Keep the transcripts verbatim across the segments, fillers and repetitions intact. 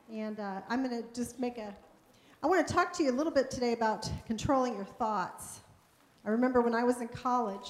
And uh, I'm going to just make a, I want to talk to you a little bit today about controlling your thoughts. I remember when I was in college,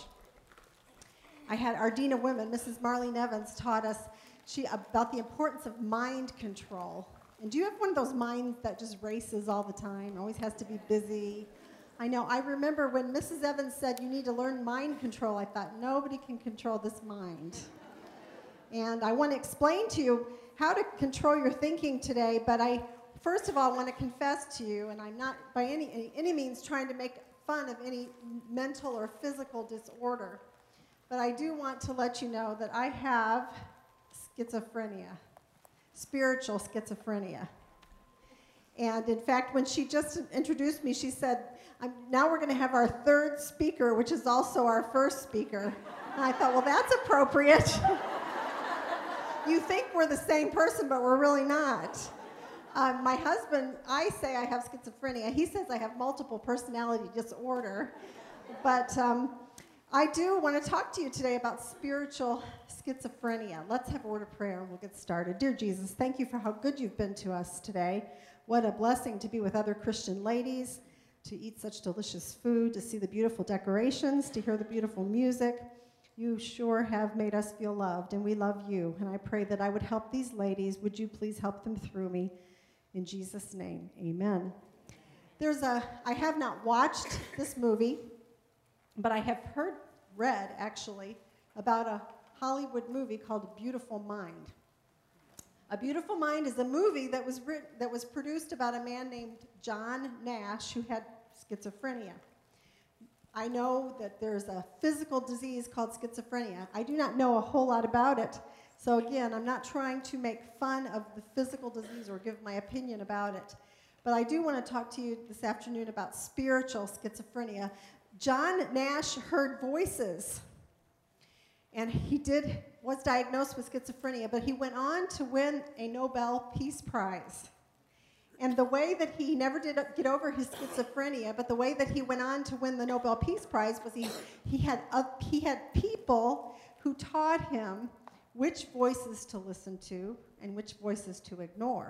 I had our Dean of Women, Missus Marlene Evans, taught us she, about the importance of mind control. And do you have one of those minds that just races all the time, always has to be busy? I know, I remember when Missus Evans said you need to learn mind control, I thought nobody can control this mind. And I want to explain to you how to control your thinking today, but I first of all want to confess to you, and I'm not by any, any means trying to make fun of any mental or physical disorder, but I do want to let you know that I have schizophrenia, spiritual schizophrenia. And in fact, when she just introduced me, she said, I'm, now we're going to have our third speaker, which is also our first speaker. And I thought, well, that's appropriate. You think we're the same person, but we're really not. Um, my husband, I say I have schizophrenia. He says I have multiple personality disorder. But um, I do want to talk to you today about spiritual schizophrenia. Let's have a word of prayer and we'll get started. Dear Jesus, thank you for how good you've been to us today. What a blessing to be with other Christian ladies, to eat such delicious food, to see the beautiful decorations, to hear the beautiful music. You sure have made us feel loved, and we love you. And I pray that I would help these ladies. Would you please help them through me? In Jesus' name, amen. There's a, I have not watched this movie, but I have heard, read, actually, about a Hollywood movie called A Beautiful Mind. A Beautiful Mind is a movie that was written, that was produced about a man named John Nash who had schizophrenia. I know that there's a physical disease called schizophrenia. I do not know a whole lot about it. So again, I'm not trying to make fun of the physical disease or give my opinion about it. But I do want to talk to you this afternoon about spiritual schizophrenia. John Nash heard voices. And he did, was diagnosed with schizophrenia, but he went on to win a Nobel Peace Prize. And the way that he never did get over his schizophrenia, but the way that he went on to win the Nobel Peace Prize was he, he, had, uh, he had people who taught him which voices to listen to and which voices to ignore.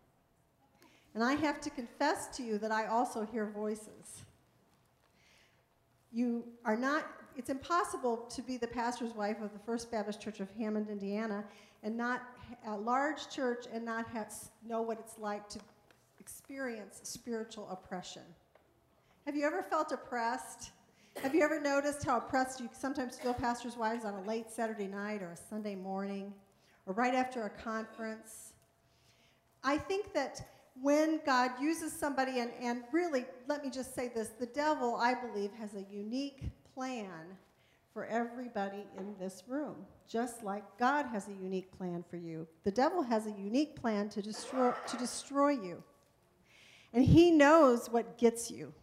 And I have to confess to you that I also hear voices. You are not, it's impossible to be the pastor's wife of the First Baptist Church of Hammond, Indiana, and not a large church and not have, know what it's like to experience spiritual oppression. Have you ever felt oppressed? Have you ever noticed how oppressed you sometimes feel pastors' wives on a late Saturday night or a Sunday morning or right after a conference? I think that when God uses somebody, and, and really, let me just say this, the devil, I believe, has a unique plan for everybody in this room, just like God has a unique plan for you. The devil has a unique plan to destroy, to destroy you. And he knows what gets you.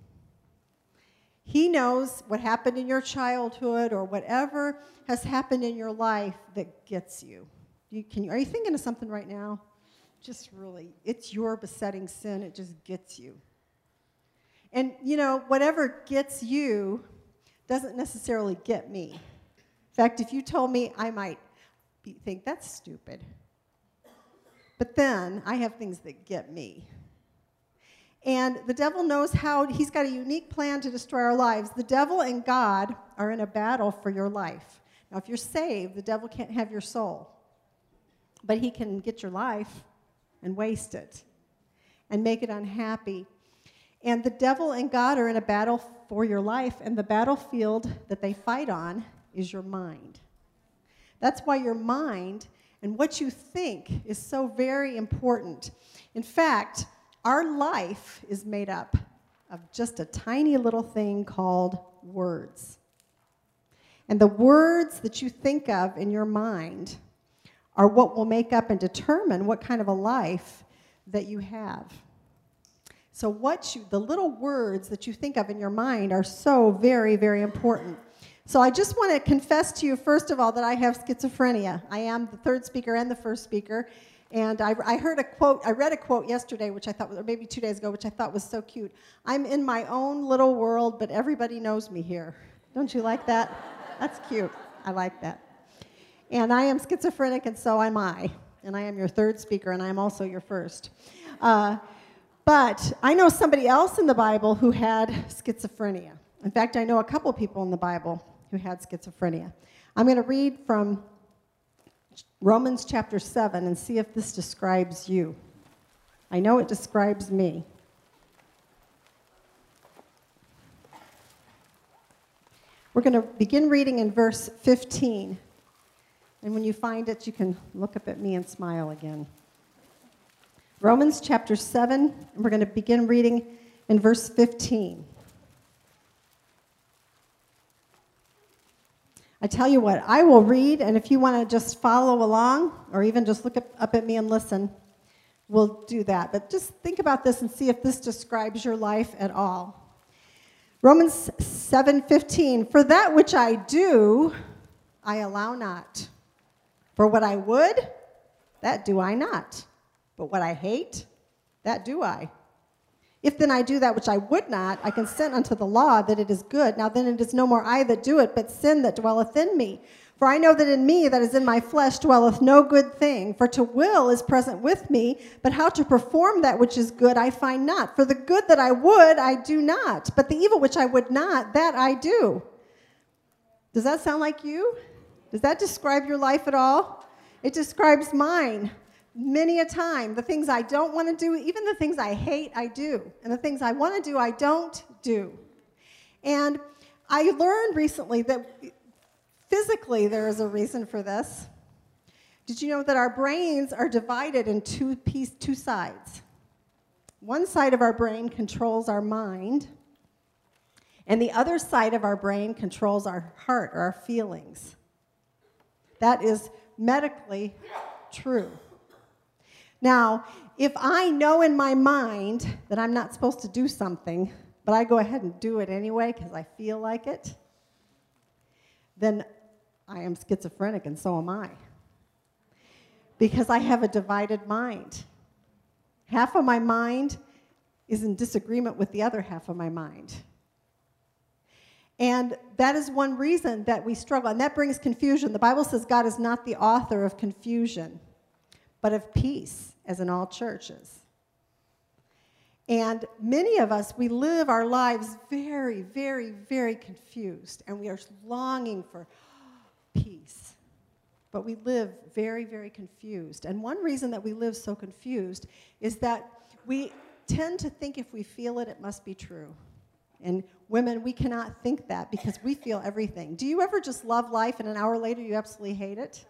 He knows what happened in your childhood or whatever has happened in your life that gets you. You can, are you thinking of something right now? Just really, it's your besetting sin. It just gets you. And, you know, whatever gets you doesn't necessarily get me. In fact, if you told me, I might be, think that's stupid. But then I have things that get me. And the devil knows how, he's got a unique plan to destroy our lives. The devil and God are in a battle for your life. Now, if you're saved, the devil can't have your soul. But he can get your life and waste it and make it unhappy. And the devil and God are in a battle for your life, and the battlefield that they fight on is your mind. That's why your mind and what you think is so very important. In fact, our life is made up of just a tiny little thing called words. And the words that you think of in your mind are what will make up and determine what kind of a life that you have. So what you, the little words that you think of in your mind are so very, very important. So I just want to confess to you, first of all, that I have schizophrenia. I am the third speaker and the first speaker. And I, I heard a quote, I read a quote yesterday, which I thought, or maybe two days ago, which I thought was so cute. I'm in my own little world, but everybody knows me here. Don't you like that? That's cute. I like that. And I am schizophrenic, and so am I. and I am your third speaker, and I am also your first. Uh, but I know somebody else in the Bible who had schizophrenia. In fact, I know a couple people in the Bible who had schizophrenia. I'm going to read from Romans chapter seven and see if this describes you. I know it describes me. We're going to begin reading in verse fifteen. And when you find it, you can look up at me and smile again. Romans chapter seven, and we're going to begin reading in verse fifteen. I tell you what, I will read, and if you want to just follow along, or even just look up, up at me and listen, we'll do that. But just think about this and see if this describes your life at all. Romans seven fifteen, for that which I do, I allow not. For what I would, that do I not. But what I hate, that do I. If then I do that which I would not, I consent unto the law that it is good. Now then it is no more I that do it, but sin that dwelleth in me. For I know that in me, that is in my flesh, dwelleth no good thing. For to will is present with me, but how to perform that which is good I find not. For the good that I would, I do not. But the evil which I would not, that I do. Does that sound like you? Does that describe your life at all? It describes mine. Many a time, the things I don't want to do, even the things I hate, I do. And the things I want to do, I don't do. And I learned recently that physically there is a reason for this. Did you know that our brains are divided in two piece, two sides? One side of our brain controls our mind, and the other side of our brain controls our heart or our feelings. That is medically true. Now, if I know in my mind that I'm not supposed to do something, but I go ahead and do it anyway because I feel like it, then I am schizophrenic, and so am I. Because I have a divided mind. Half of my mind is in disagreement with the other half of my mind. And that is one reason that we struggle, and that brings confusion. The Bible says God is not the author of confusion, but of peace, as in all churches. And many of us, we live our lives very, very, very confused, and we are longing for peace. But we live very, very confused. And one reason that we live so confused is that we tend to think if we feel it, it must be true. And women, we cannot think that because we feel everything. Do you ever just love life and an hour later you absolutely hate it?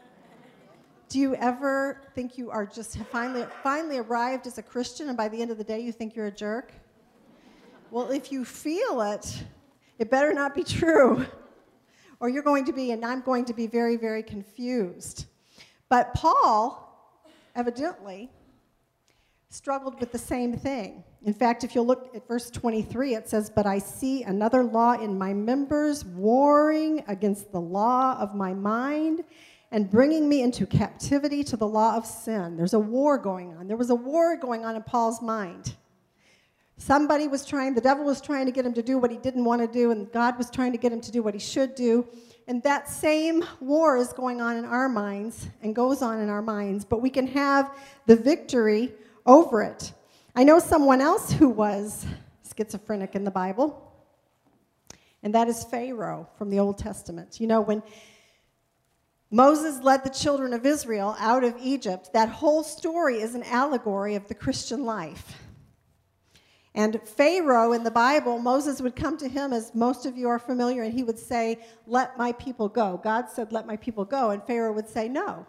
Do you ever think you are just finally, finally arrived as a Christian and by the end of the day you think you're a jerk? Well, if you feel it, it better not be true. Or you're going to be, and I'm going to be very, very confused. But Paul, evidently, struggled with the same thing. In fact, if you'll look at verse twenty-three, it says, but I see another law in my members, warring against the law of my mind, and bringing me into captivity to the law of sin. There's a war going on. There was a war going on in Paul's mind. Somebody was trying, the devil was trying to get him to do what he didn't want to do, and God was trying to get him to do what he should do. And that same war is going on in our minds and goes on in our minds, but we can have the victory over it. I know someone else who was schizophrenic in the Bible, and that is Pharaoh from the Old Testament. You know, when Moses led the children of Israel out of Egypt, that whole story is an allegory of the Christian life. And Pharaoh in the Bible, Moses would come to him, as most of you are familiar, and he would say, let my people go. God said, let my people go, and Pharaoh would say, no.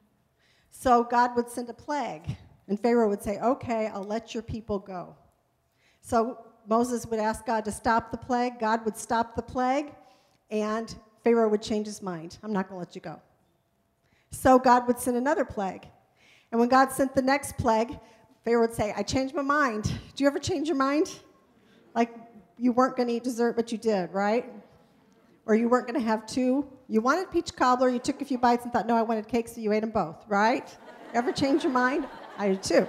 So God would send a plague, and Pharaoh would say, okay, I'll let your people go. So Moses would ask God to stop the plague. God would stop the plague, and Pharaoh would change his mind. I'm not going to let you go. So God would send another plague. And when God sent the next plague, Pharaoh would say, I changed my mind. Do you ever change your mind? Like you weren't going to eat dessert, but you did, right? Or you weren't going to have two. You wanted peach cobbler, you took a few bites and thought, no, I wanted cake, so you ate them both, right? Ever change your mind? I did too.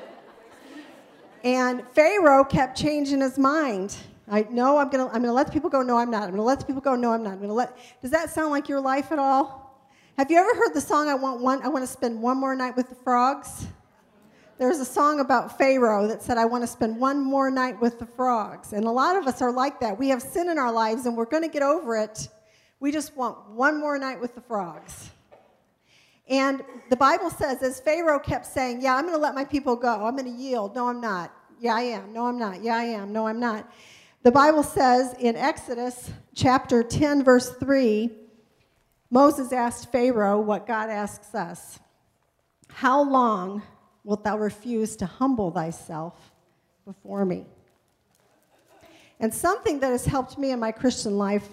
And Pharaoh kept changing his mind. I no, I'm gonna I'm gonna let the people go. No, I'm not. I'm gonna let the people go. No, I'm not. I'm gonna let. Does that sound like your life at all? Have you ever heard the song, I want one, I want to spend one more night with the frogs? There's a song about Pharaoh that said, I want to spend one more night with the frogs. And a lot of us are like that. We have sin in our lives, and we're going to get over it. We just want one more night with the frogs. And the Bible says, as Pharaoh kept saying, yeah, I'm going to let my people go. I'm going to yield. No, I'm not. Yeah, I am. No, I'm not. Yeah, I am. No, I'm not. The Bible says in Exodus chapter ten, verse three, Moses asked Pharaoh what God asks us. How long wilt thou refuse to humble thyself before me? And something that has helped me in my Christian life,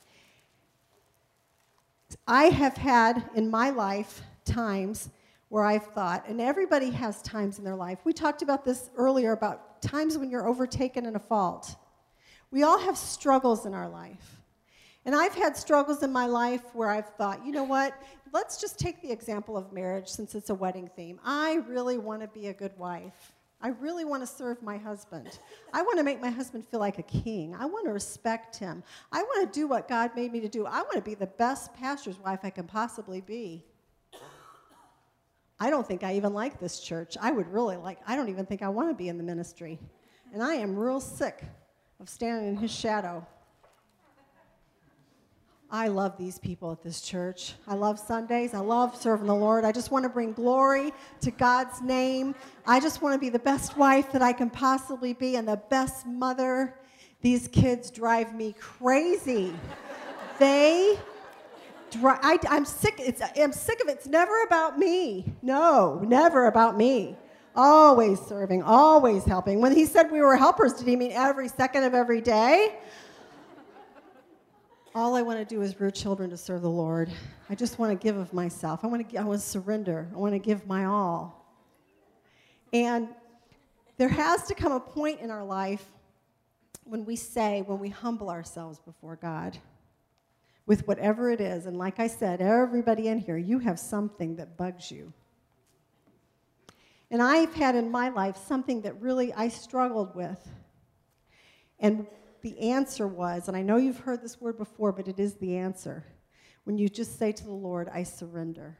I have had in my life times where I've thought, and everybody has times in their life. We talked about this earlier about times when you're overtaken in a fault. We all have struggles in our life. And I've had struggles in my life where I've thought, you know what, let's just take the example of marriage since it's a wedding theme. I really want to be a good wife. I really want to serve my husband. I want to make my husband feel like a king. I want to respect him. I want to do what God made me to do. I want to be the best pastor's wife I can possibly be. I don't think I even like this church. I would really like, I don't even think I want to be in the ministry. And I am real sick of standing in his shadow. I love these people at this church. I love Sundays. I love serving the Lord. I just want to bring glory to God's name. I just want to be the best wife that I can possibly be and the best mother. These kids drive me crazy. They, dri- I, I'm sick. It's, I'm sick of it. It's never about me. No, never about me. Always serving, always helping. When he said we were helpers, did he mean every second of every day? All I want to do is rear children to serve the Lord. I just want to give of myself. I want to, I want to surrender. I want to give my all. And there has to come a point in our life when we say, when we humble ourselves before God with whatever it is. And like I said, everybody in here, you have something that bugs you. And I've had in my life something that really I struggled with. And the answer was, and I know you've heard this word before, but it is the answer. When you just say to the Lord, I surrender.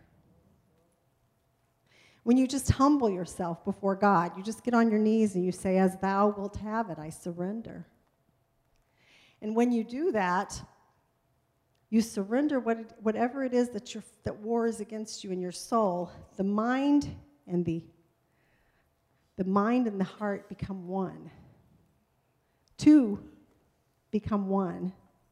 When you just humble yourself before God, you just get on your knees and you say, as thou wilt have it, I surrender. And when you do that, you surrender what it, whatever it is that, you're, that wars against you in your soul. The mind and the, the mind and the heart become one. Two become one.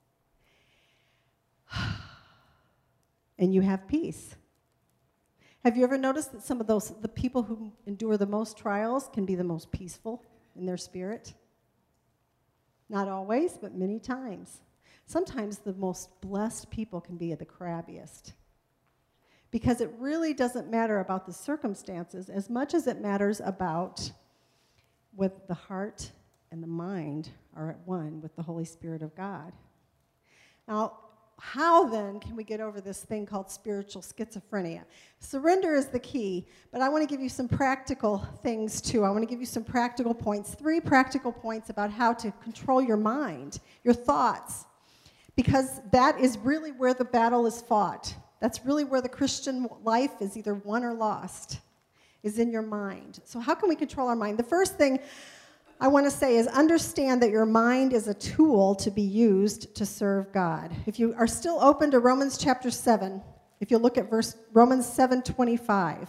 And you have peace. Have you ever noticed that some of those, the people who endure the most trials can be the most peaceful in their spirit? Not always, but many times. Sometimes the most blessed people can be the crabbiest. Because it really doesn't matter about the circumstances as much as it matters about what the heart and the mind are at one with the Holy Spirit of God. Now, how then can we get over this thing called spiritual schizophrenia? Surrender is the key, but I want to give you some practical things too. I want to give you some practical points, three practical points about how to control your mind, your thoughts, because that is really where the battle is fought. That's really where the Christian life is either won or lost, is in your mind. So how can we control our mind? The first thing I want to say is understand that your mind is a tool to be used to serve God. If you are still open to Romans chapter seven, if you look at verse Romans seven twenty-five.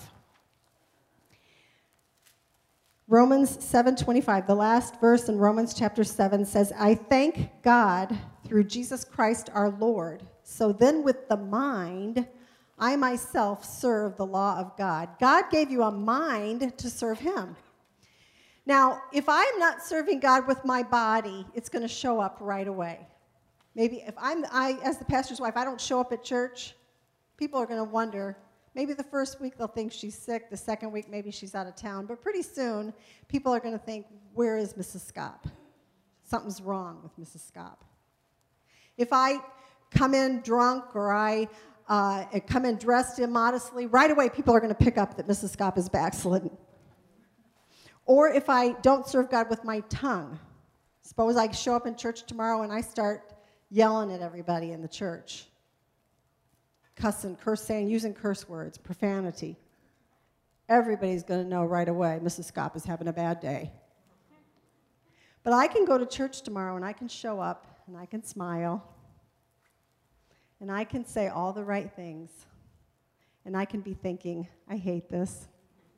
Romans seven twenty-five, the last verse in Romans chapter seven says, I thank God through Jesus Christ our Lord. So then with the mind, I myself serve the law of God. God gave you a mind to serve him. Now, if I'm not serving God with my body, it's going to show up right away. Maybe if I'm, I, as the pastor's wife, I don't show up at church, people are going to wonder. Maybe the first week they'll think she's sick. The second week, maybe she's out of town. But pretty soon, people are going to think, where is Missus Scott? Something's wrong with Missus Scott. If I come in drunk or I uh, come in dressed immodestly, right away people are going to pick up that Missus Scott is backslidden. Or if I don't serve God with my tongue. Suppose I show up in church tomorrow and I start yelling at everybody in the church. cussing, curse saying, using curse words, profanity, everybody's going to know right away Missus Scott is having a bad day. But I can go to church tomorrow and I can show up and I can smile and I can say all the right things and I can be thinking, I hate this.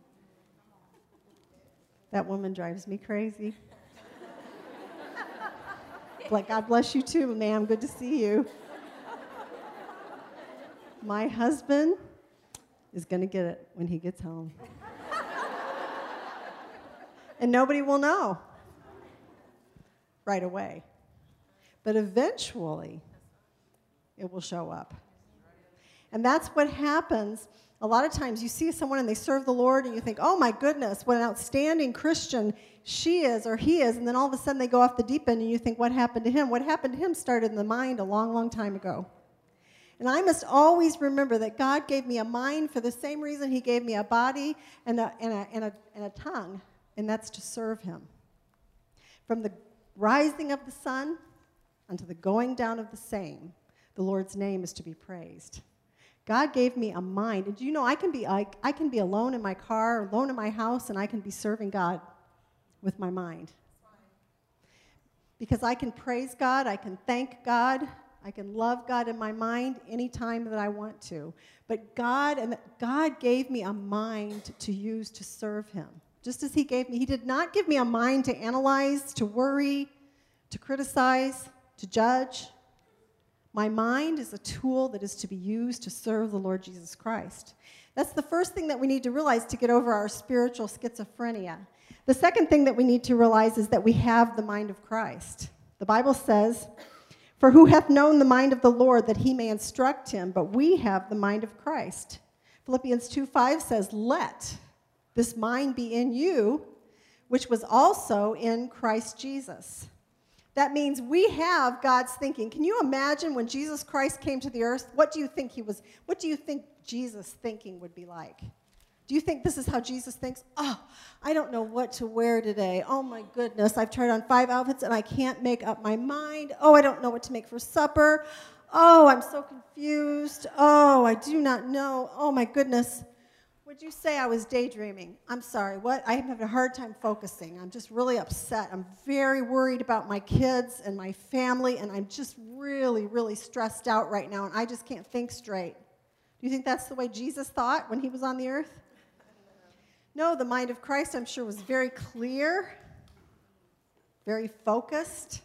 That woman drives me crazy. Like, God bless you too, ma'am. Good to see you. My husband is going to get it when he gets home. And nobody will know right away. But eventually, it will show up. And that's what happens. A lot of times you see someone and they serve the Lord and you think, oh my goodness, what an outstanding Christian she is or he is. And then all of a sudden they go off the deep end and you think, what happened to him? What happened to him started in the mind a long, long time ago. And I must always remember that God gave me a mind for the same reason he gave me a body and a, and a, and a, and a tongue, and that's to serve him. From the rising of the sun unto the going down of the same, the Lord's name is to be praised. God gave me a mind. And do you know, I can be I, I can be alone in my car, alone in my house, and I can be serving God with my mind. Because I can praise God, I can thank God, I can love God in my mind anytime that I want to. But God and God gave me a mind to use to serve him. Just as he gave me, he did not give me a mind to analyze, to worry, to criticize, to judge. My mind is a tool that is to be used to serve the Lord Jesus Christ. That's the first thing that we need to realize to get over our spiritual schizophrenia. The second thing that we need to realize is that we have the mind of Christ. The Bible says, for who hath known the mind of the Lord that he may instruct him, but we have the mind of Christ. Philippians two five says, let this mind be in you, which was also in Christ Jesus. That means we have God's thinking. Can you imagine when Jesus Christ came to the earth? What do you think he was, what do you think Jesus' thinking would be like? Do you think this is how Jesus thinks? Oh, I don't know what to wear today. Oh my goodness, I've tried on five outfits and I can't make up my mind. Oh, I don't know what to make for supper. Oh, I'm so confused. Oh, I do not know. Oh my goodness. Would you say I was daydreaming? I'm sorry, what? I'm having a hard time focusing. I'm just really upset. I'm very worried about my kids and my family, and I'm just really, really stressed out right now, and I just can't think straight. Do you think that's the way Jesus thought when he was on the earth? No, the mind of Christ, I'm sure, was very clear, very focused.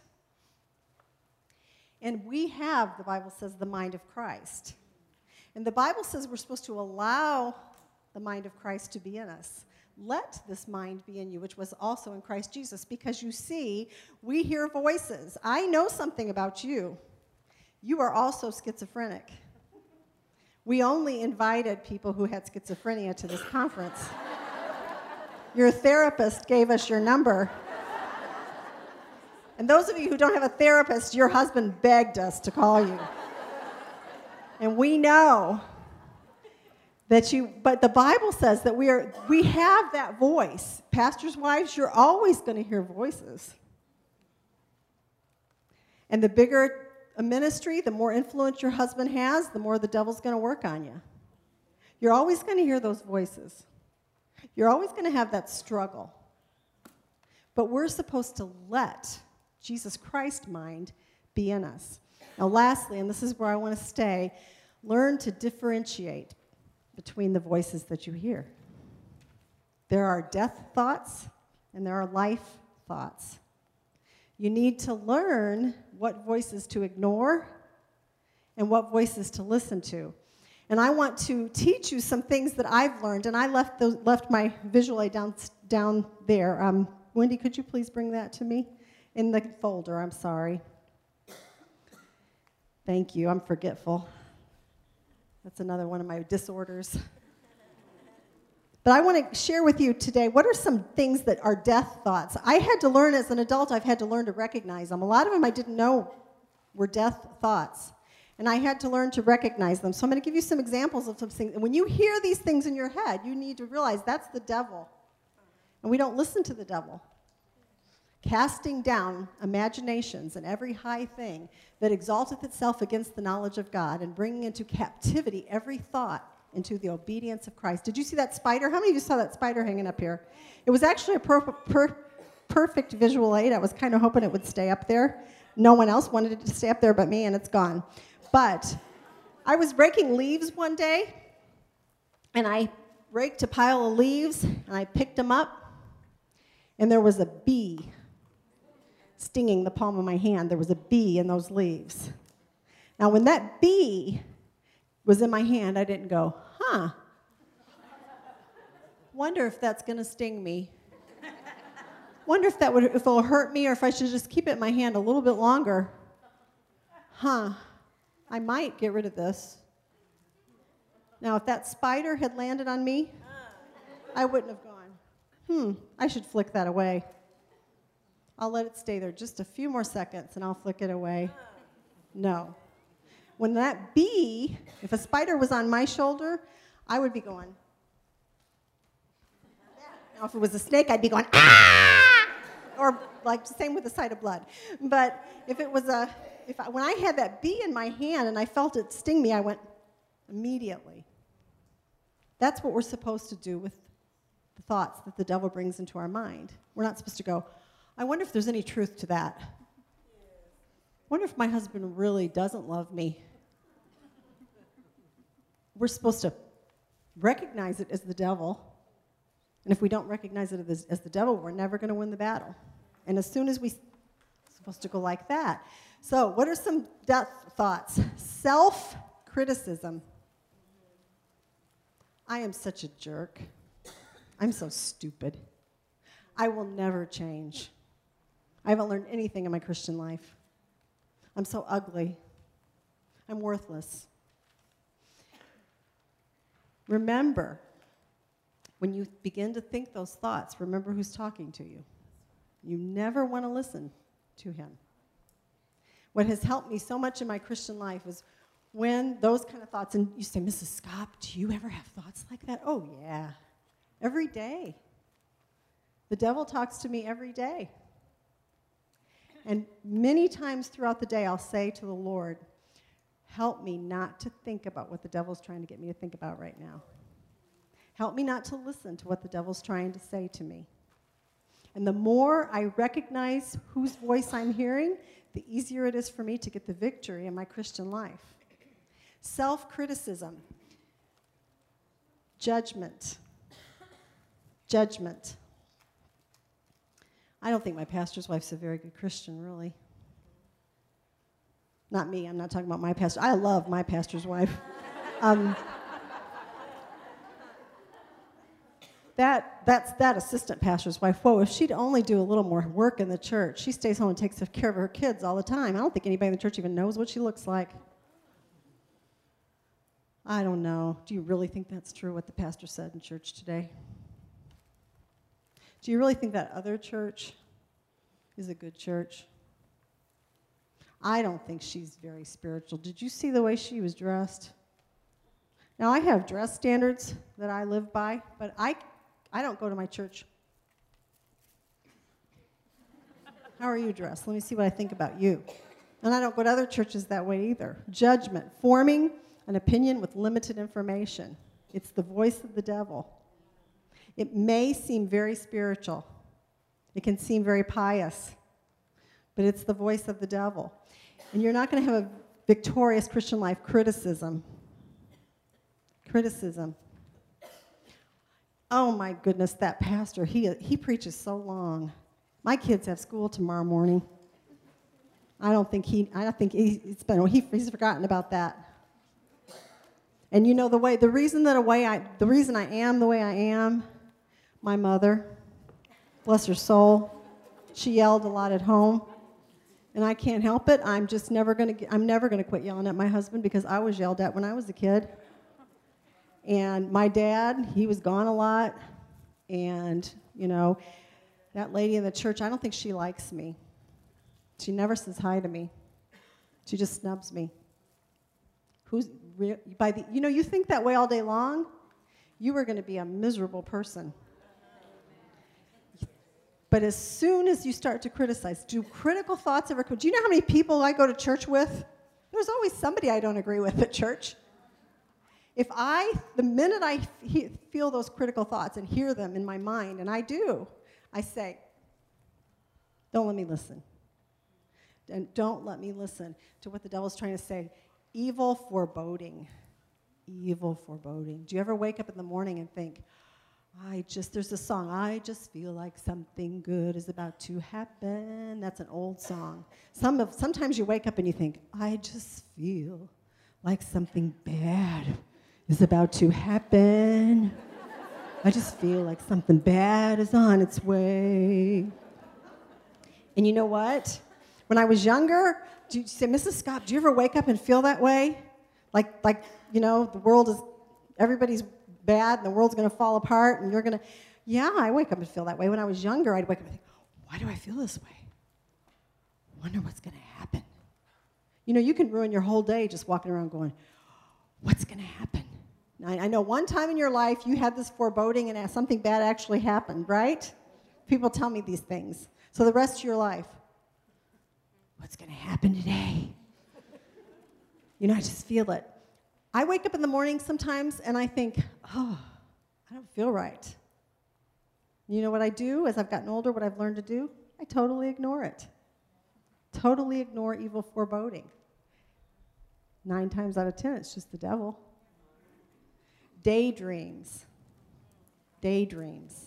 And we have, the Bible says, the mind of Christ. And the Bible says we're supposed to allow the mind of Christ to be in us. Let this mind be in you, which was also in Christ Jesus. Because you see, we hear voices. I know something about you. You are also schizophrenic. We only invited people who had schizophrenia to this conference. Your therapist gave us your number. And those of you who don't have a therapist, your husband begged us to call you. And we know that you, but the Bible says that we are, we have that voice. Pastors' wives, you're always going to hear voices. And the bigger a ministry, the more influence your husband has, the more the devil's going to work on you. You're always going to hear those voices. You're always going to have that struggle. But we're supposed to let Jesus Christ's mind be in us. Now, lastly, and this is where I want to stay, learn to differentiate between the voices that you hear. There are death thoughts and there are life thoughts. You need to learn what voices to ignore and what voices to listen to. And I want to teach you some things that I've learned, and I left those, left my visual aid down, down there. Um, Wendy, could you please bring that to me? In the folder, I'm sorry. Thank you, I'm forgetful. That's another one of my disorders. But I want to share with you today, what are some things that are death thoughts? I had to learn as an adult, I've had to learn to recognize them. A lot of them I didn't know were death thoughts. And I had to learn to recognize them. So I'm going to give you some examples of some things. And when you hear these things in your head, you need to realize that's the devil. And we don't listen to the devil. casting down imaginations and every high thing that exalteth itself against the knowledge of God, and bringing into captivity every thought into the obedience of Christ. Did you see that spider? How many of you saw that spider hanging up here? It was actually a per per perfect visual aid. I was kind of hoping it would stay up there. No one else wanted it to stay up there but me, and it's gone. But I was raking leaves one day, and I raked a pile of leaves, and I picked them up, and there was a bee stinging the palm of my hand. There was a bee in those leaves. Now, when that bee was in my hand, I didn't go, huh, wonder if that's going to sting me. Wonder if that would, if it'll hurt me, or if I should just keep it in my hand a little bit longer. Huh, I might get rid of this. Now, if that spider had landed on me, I wouldn't have gone, hmm, I should flick that away. I'll let it stay there just a few more seconds, and I'll flick it away. No. When that bee, if a spider was on my shoulder, I would be going. Now, if it was a snake, I'd be going, ah! Or like same with the sight of blood. But if it was a, if I, when I had that bee in my hand and I felt it sting me, I went immediately. That's what we're supposed to do with the thoughts that the devil brings into our mind. We're not supposed to go, I wonder if there's any truth to that. I wonder if my husband really doesn't love me. We're supposed to recognize it as the devil. And if we don't recognize it as, as the devil, we're never going to win the battle. And as soon as we're supposed to go like that. So what are some death thoughts? Self-criticism. I am such a jerk. I'm so stupid. I will never change. I haven't learned anything in my Christian life. I'm so ugly. I'm worthless. Remember, when you begin to think those thoughts, remember who's talking to you. You never want to listen to him. What has helped me so much in my Christian life is when those kind of thoughts, and you say, Missus Scott, do you ever have thoughts like that? Oh, yeah. Every day. The devil talks to me every day. And many times throughout the day, I'll say to the Lord, help me not to think about what the devil's trying to get me to think about right now. Help me not to listen to what the devil's trying to say to me. And the more I recognize whose voice I'm hearing, the easier it is for me to get the victory in my Christian life. Self-criticism. Judgment. Judgment. I don't think my pastor's wife's a very good Christian, really. Not me, I'm not talking about my pastor. I love my pastor's wife. Um, that, that's that assistant pastor's wife. Whoa, if she'd only do a little more work in the church, she stays home and takes care of her kids all the time. I don't think anybody in the church even knows what she looks like. I don't know. Do you really think that's true, what the pastor said in church today? Do you really think that other church is a good church? I don't think she's very spiritual. Did you see the way she was dressed? Now, I have dress standards that I live by, but I, I don't go to my church. How are you dressed? Let me see what I think about you. And I don't go to other churches that way either. Judgment, forming an opinion with limited information. It's the voice of the devil. It may seem very spiritual. It can seem very pious, but it's the voice of the devil. And you're not going to have a victorious Christian life. Criticism. Criticism. Oh my goodness, that pastor, he, he preaches so long. My kids have school tomorrow morning. I don't think he, I don't think he, it's been, he, he's forgotten about that. And you know the way, the reason that a way I, the reason I am the way I am, my mother, bless her soul, she yelled a lot at home. And I can't help it. I'm just never going to, I'm never going to quit yelling at my husband because I was yelled at when I was a kid. And my dad, he was gone a lot. And, you know, that lady in the church, I don't think she likes me. She never says hi to me. She just snubs me. Who's, by the, you know, you think that way all day long, you are going to be a miserable person. But as soon as you start to criticize, do critical thoughts ever come? Do you know how many people I go to church with? There's always somebody I don't agree with at church. If I, the minute I he, feel those critical thoughts and hear them in my mind, and I do, I say, don't let me listen. And don't let me listen to what the devil's trying to say. Evil foreboding. Evil foreboding. Do you ever wake up in the morning and think, I just, there's a song, I just feel like something good is about to happen. That's an old song. Some of, sometimes you wake up and you think, I just feel like something bad is about to happen. I just feel like something bad is on its way. And you know what? When I was younger, do you say, Missus Scott, do you ever wake up and feel that way? Like, like you know, the world is, everybody's bad and the world's going to fall apart and you're going to, yeah, I wake up and feel that way. When I was younger, I'd wake up and think, why do I feel this way? Wonder what's going to happen. You know, you can ruin your whole day just walking around going, what's going to happen? I, I know one time in your life you had this foreboding and something bad actually happened, right? People tell me these things. So the rest of your life, what's going to happen today? You know, I just feel it. I wake up in the morning sometimes and I think, oh, I don't feel right. You know what I do as I've gotten older, what I've learned to do? I totally ignore it. Totally ignore evil foreboding. Nine times out of ten, it's just the devil. Daydreams. Daydreams.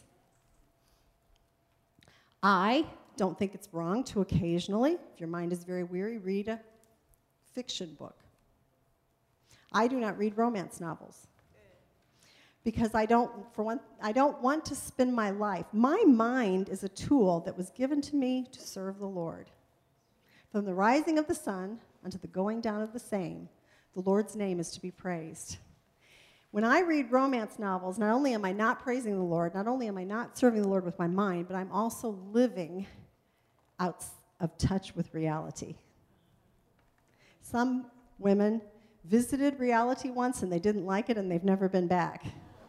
I don't think it's wrong to occasionally, if your mind is very weary, read a fiction book. I do not read romance novels because I don't, for one, I don't want to spend my life. My mind is a tool that was given to me to serve the Lord. From the rising of the sun unto the going down of the same, the Lord's name is to be praised. When I read romance novels, not only am I not praising the Lord, not only am I not serving the Lord with my mind, but I'm also living out of touch with reality. Some women visited reality once and they didn't like it and they've never been back.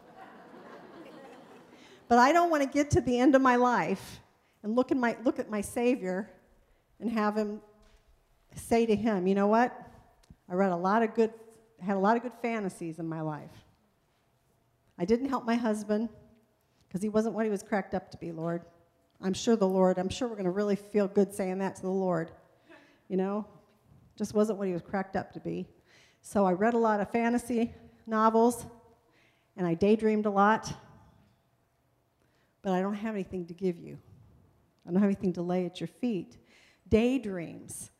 But I don't want to get to the end of my life and look, in my, look at my Savior and have him say to him, you know what? I read a lot of good, had a lot of good fantasies in my life. I didn't help my husband because he wasn't what he was cracked up to be, Lord. I'm sure the Lord, I'm sure we're going to really feel good saying that to the Lord. You know, just wasn't what he was cracked up to be. So I read a lot of fantasy novels, and I daydreamed a lot, but I don't have anything to give you. I don't have anything to lay at your feet. Daydreams.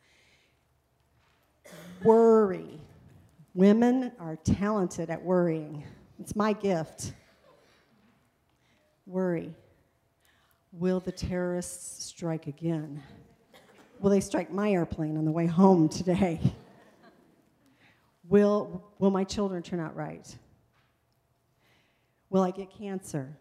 Worry. Women are talented at worrying. It's my gift. Worry. Will the terrorists strike again? Will they strike my airplane on the way home today? Will, will my children turn out right? Will I get cancer?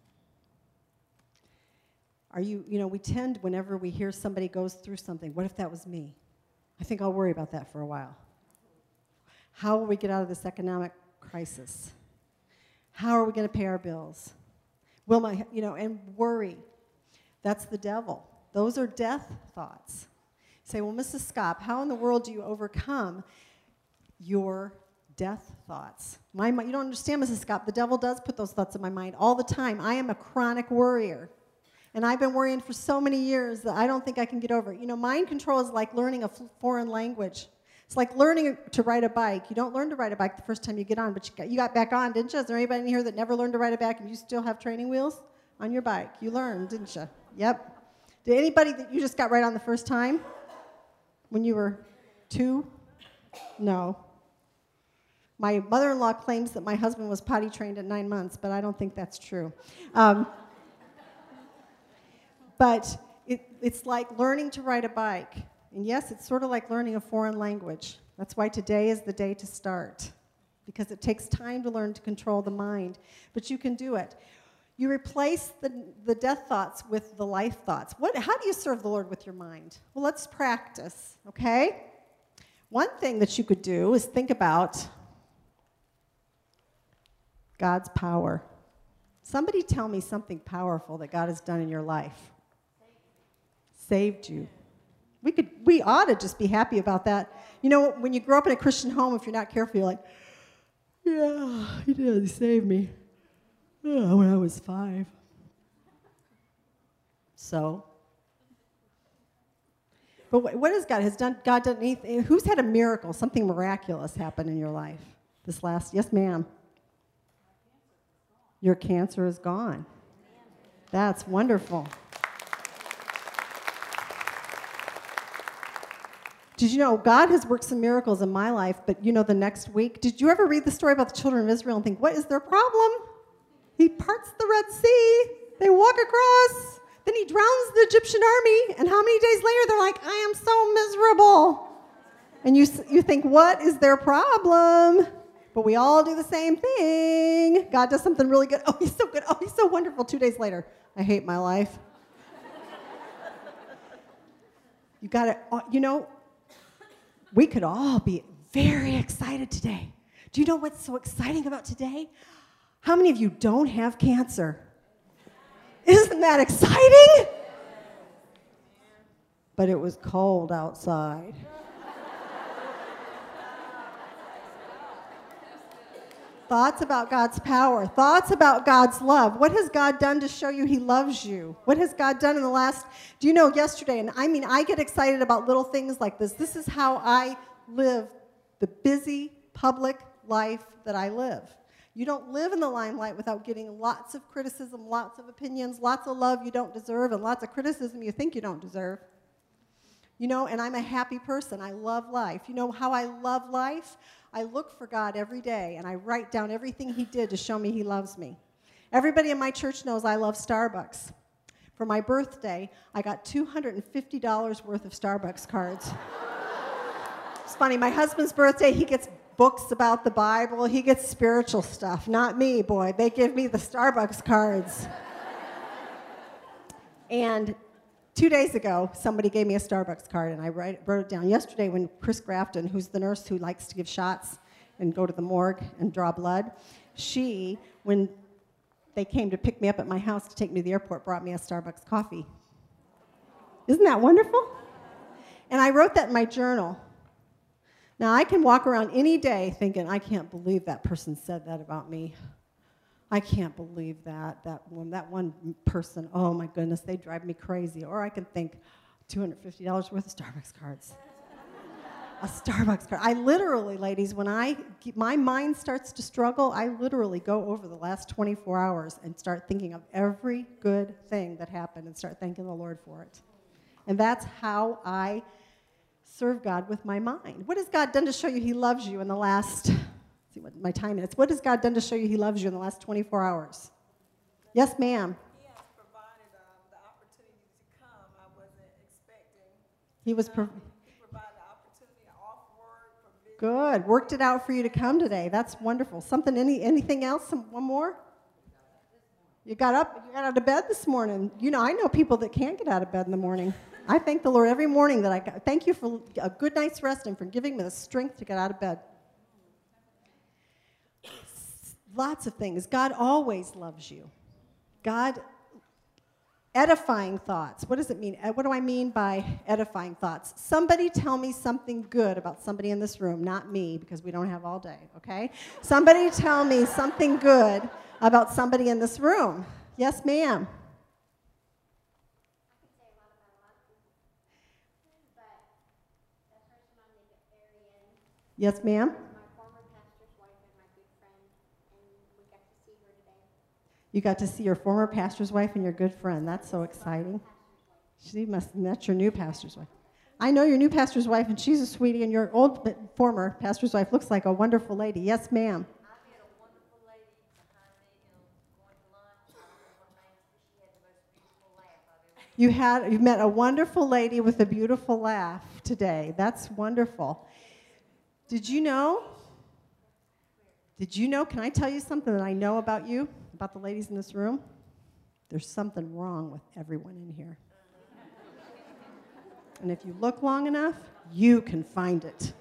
Are you, you know, we tend, whenever we hear somebody goes through something, what if that was me? I think I'll worry about that for a while. How will we get out of this economic crisis? How are we going to pay our bills? Will my, you know, and worry. That's the devil. Those are death thoughts. You say, well, Missus Scott, how in the world do you overcome your death thoughts? My, you don't understand, Missus Scott. The devil does put those thoughts in my mind all the time. I am a chronic worrier. And I've been worrying for so many years that I don't think I can get over it. You know, mind control is like learning a foreign language. It's like learning to ride a bike. You don't learn to ride a bike the first time you get on, but you got, you got back on, didn't you? Is there anybody in here that never learned to ride a bike and you still have training wheels on your bike? You learned, didn't you? Yep. Did anybody that you just got right on the first time when you were two? No. My mother-in-law claims that my husband was potty trained at nine months, but I don't think that's true. Um, but it, it's like learning to ride a bike. And yes, it's sort of like learning a foreign language. That's why today is the day to start, because it takes time to learn to control the mind. But you can do it. You replace the, the death thoughts with the life thoughts. What, how do you serve the Lord with your mind? Well, let's practice, okay? One thing that you could do is think about God's power. Somebody tell me something powerful that God has done in your life. saved you. We could, we ought to just be happy about that. You know, when you grow up in a Christian home, if you're not careful, you're like, yeah, he did, he saved me. Oh, when I was five. So, but what, what has God, has done, God done anything? Who's had a miracle, something miraculous happen in your life this last, yes ma'am? Your cancer is gone. That's wonderful. Did you know God has worked some miracles in my life, but you know the next week, did you ever read the story about the children of Israel and think, what is their problem? He parts the Red Sea, they walk across, then he drowns the Egyptian army, and how many days later they're like, I am so miserable. And you, you think, what is their problem? But we all do the same thing. God does something really good. Oh, he's so good. Oh, he's so wonderful. Two days later, I hate my life. You got to, you know, we could all be very excited today. Do you know what's so exciting about today? How many of you don't have cancer? Isn't that exciting? But it was cold outside. Thoughts about God's power. Thoughts about God's love. What has God done to show you he loves you? What has God done in the last, do you know yesterday, and I mean, I get excited about little things like this. This is how I live the busy public life that I live. You don't live in the limelight without getting lots of criticism, lots of opinions, lots of love you don't deserve, and lots of criticism you think you don't deserve. You know, and I'm a happy person. I love life. You know how I love life? I look for God every day, and I write down everything he did to show me he loves me. Everybody in my church knows I love Starbucks. For my birthday, I got two hundred fifty dollars worth of Starbucks cards. It's funny, my husband's birthday, he gets books about the Bible. He gets spiritual stuff. Not me, boy. They give me the Starbucks cards. And two days ago, somebody gave me a Starbucks card, and I write, wrote it down. Yesterday, when Chris Grafton, who's the nurse who likes to give shots and go to the morgue and draw blood, she, when they came to pick me up at my house to take me to the airport, brought me a Starbucks coffee. Isn't that wonderful? And I wrote that in my journal. Now, I can walk around any day thinking, I can't believe that person said that about me. I can't believe that, that one, that one person, oh my goodness, they drive me crazy. Or I can think, two hundred fifty dollars worth of Starbucks cards. A Starbucks card. I literally, ladies, when I, my mind starts to struggle, I literally go over the last twenty-four hours and start thinking of every good thing that happened and start thanking the Lord for it. And that's how I serve God with my mind. What has God done to show you he loves you in the last, let's see what my time is. What has God done to show you he loves you in the last twenty-four hours? Yes, ma'am. He has provided um, the opportunity to come I wasn't expecting. He was pro- um, he provided the opportunity off work. Provision. Good. Worked it out for you to come today. That's wonderful. Something, any, anything else? Some, one more? You got up, you got out of bed this morning. You know, I know people that can't get out of bed in the morning. I thank the Lord every morning that I got, thank you for a good night's rest and for giving me the strength to get out of bed. Lots of things. God always loves you. God, edifying thoughts. What does it mean? What do I mean by edifying thoughts? Somebody tell me something good about somebody in this room, not me, because we don't have all day, okay? Somebody tell me something good about somebody in this room. Yes, ma'am. Yes, ma'am. My former pastor's wife and my good friend, and we got to see her today. You got to see your former pastor's wife and your good friend. That's so exciting. She must have met your new pastor's wife. I know your new pastor's wife, and she's a sweetie, and your old former pastor's wife looks like a wonderful lady. Yes, ma'am. I met a wonderful lady behind me, you know, going to lunch. I don't know her name, but she had the most beautiful laugh I've ever. You had you met a wonderful lady with a beautiful laugh today. That's wonderful. Did you know? Did you know? Can I tell you something that I know about you, about the ladies in this room? There's something wrong with everyone in here. And if you look long enough, you can find it.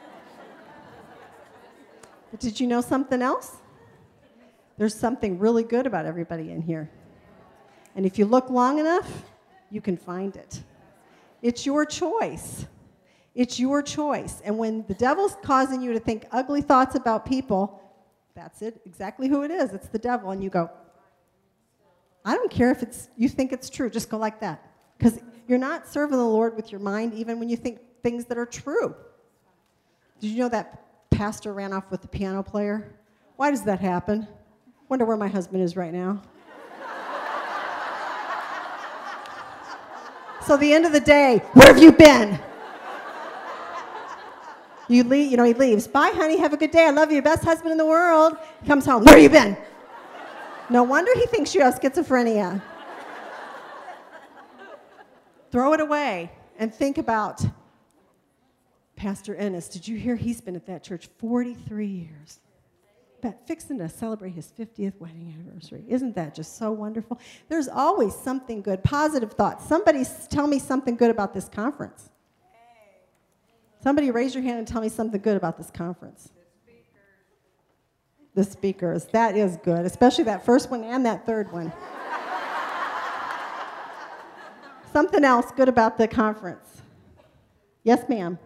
But did you know something else? There's something really good about everybody in here. And if you look long enough, you can find it. It's your choice. It's your choice. And when the devil's causing you to think ugly thoughts about people, that's it, exactly who it is. It's the devil. And you go, I don't care if it's you think it's true. Just go like that. Because you're not serving the Lord with your mind even when you think things that are true. Did you know that pastor ran off with the piano player? Why does that happen? Wonder where my husband is right now. So the end of the day, where have you been? You leave, you know, he leaves. Bye, honey, have a good day. I love you, best husband in the world. He comes home. Where have you been? No wonder he thinks you have schizophrenia. Throw it away and think about Pastor Ennis. Did you hear he's been at that church forty-three years? But fixing to celebrate his fiftieth wedding anniversary. Isn't that just so wonderful? There's always something good, positive thoughts. Somebody tell me something good about this conference. Somebody raise your hand and tell me something good about this conference. The speakers. That is good, especially that first one and that third one. Something else good about the conference. Yes, ma'am.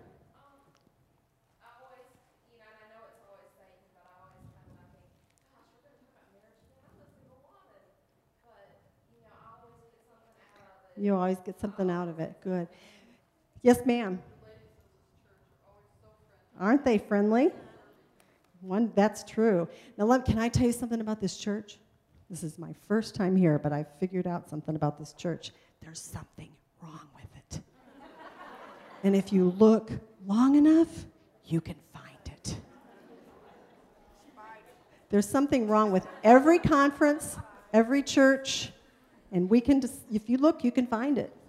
You always get something out of it. Good. Yes, ma'am. Aren't they friendly? One, that's true. Now, let, can I tell you something about this church? This is my first time here, but I figured out something about this church. There's something wrong with it. And if you look long enough, you can find it. There's something wrong with every conference, every church, and we can just, if you look, you can find it.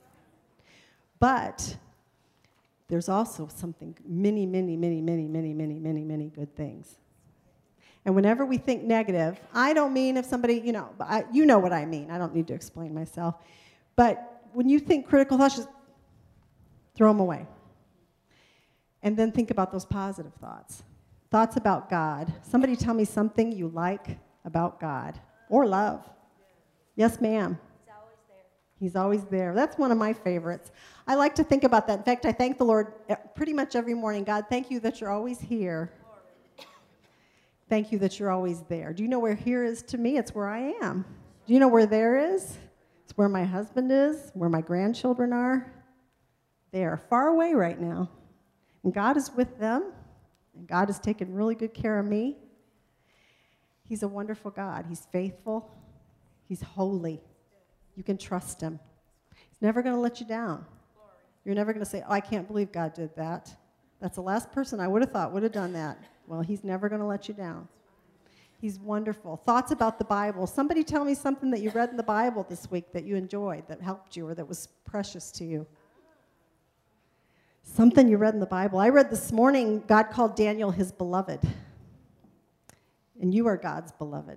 But there's also something, many, many, many, many, many, many, many, many good things. And whenever we think negative, I don't mean if somebody, you know, I, you know what I mean. I don't need to explain myself. But when you think critical thoughts, just throw them away. And then think about those positive thoughts. Thoughts about God. Somebody tell me something you like about God or love. Yes, ma'am. He's always there. He's always there. That's one of my favorites. I like to think about that. In fact, I thank the Lord pretty much every morning. God, thank you that you're always here. Thank you that you're always there. Do you know where here is to me? It's where I am. Do you know where there is? It's where my husband is, where my grandchildren are. They are far away right now. And God is with them. And God is taking really good care of me. He's a wonderful God. He's faithful. He's holy. You can trust him. He's never going to let you down. You're never going to say, oh, I can't believe God did that. That's the last person I would have thought would have done that. Well, he's never going to let you down. He's wonderful. Thoughts about the Bible. Somebody tell me something that you read in the Bible this week that you enjoyed, that helped you, or that was precious to you. Something you read in the Bible. I read this morning, God called Daniel his beloved. And you are God's beloved.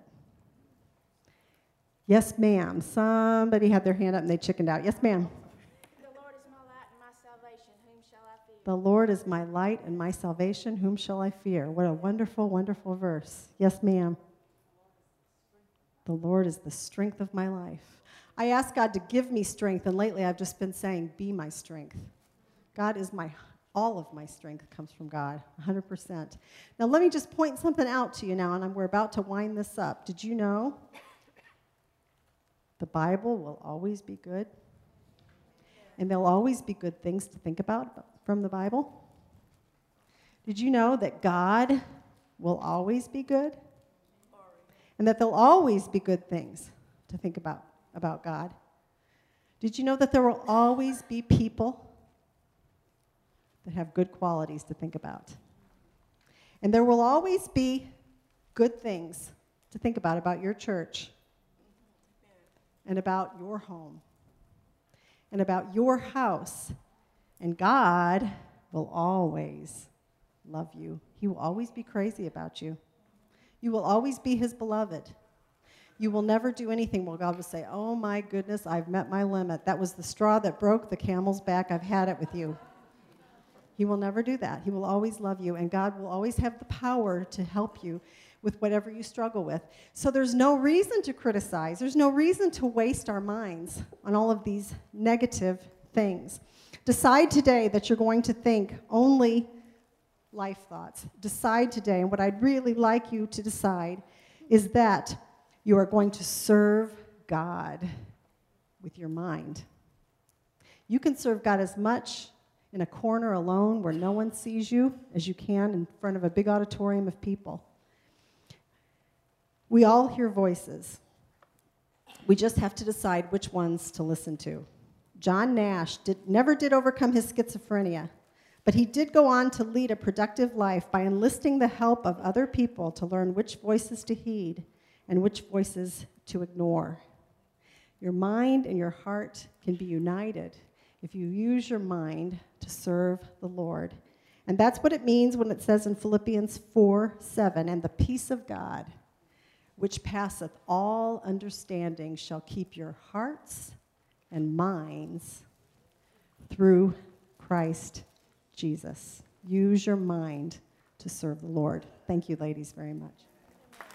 Yes, ma'am. Somebody had their hand up and they chickened out. Yes, ma'am. The Lord is my light and my salvation. Whom shall I fear? The Lord is my light and my salvation. Whom shall I fear? What a wonderful, wonderful verse. Yes, ma'am. The Lord is the strength of my life. I ask God to give me strength, and lately I've just been saying, be my strength. God is my, all of my strength comes from God, one hundred percent. Now let me just point something out to you now, and we're about to wind this up. Did you know the Bible will always be good? And there'll always be good things to think about from the Bible? Did you know that God will always be good? And that there'll always be good things to think about, about God? Did you know that there will always be people that have good qualities to think about? And there will always be good things to think about, about your church, and about your home, and about your house. And God will always love you. He will always be crazy about you. You will always be his beloved. You will never do anything where God will say, oh my goodness, I've met my limit. That was the straw that broke the camel's back. I've had it with you. He will never do that. He will always love you, and God will always have the power to help you with whatever you struggle with. So there's no reason to criticize. There's no reason to waste our minds on all of these negative things. Decide today that you're going to think only life thoughts. Decide today, and what I'd really like you to decide is that you are going to serve God with your mind. You can serve God as much in a corner alone where no one sees you as you can in front of a big auditorium of people. We all hear voices. We just have to decide which ones to listen to. John Nash did, never did overcome his schizophrenia, but he did go on to lead a productive life by enlisting the help of other people to learn which voices to heed and which voices to ignore. Your mind and your heart can be united if you use your mind to serve the Lord. And that's what it means when it says in Philippians four seven, and the peace of God, which passeth all understanding, shall keep your hearts and minds through Christ Jesus. Use your mind to serve the Lord. Thank you, ladies, very much.